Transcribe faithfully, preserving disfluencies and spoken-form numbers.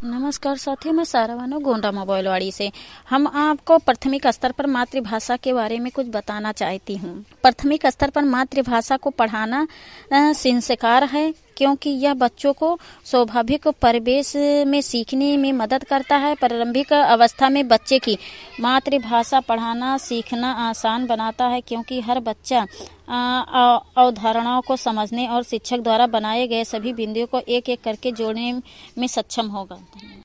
नमस्कार साथियों, मैं सारा बानो गोंडा मोबाइलवाड़ी से। हम आपको प्राथमिक स्तर पर मातृभाषा के बारे में कुछ बताना चाहती हूँ। प्राथमिक स्तर पर मातृभाषा को पढ़ाना संस्कार है, क्योंकि यह बच्चों को स्वाभाविक परिवेश में सीखने में मदद करता है। प्रारंभिक अवस्था में बच्चे की मातृभाषा पढ़ाना सीखना आसान बनाता है, क्योंकि हर बच्चा अवधारणाओं को समझने और शिक्षक द्वारा बनाए गए सभी बिंदुओं को एक एक करके जोड़ने में सक्षम होगा।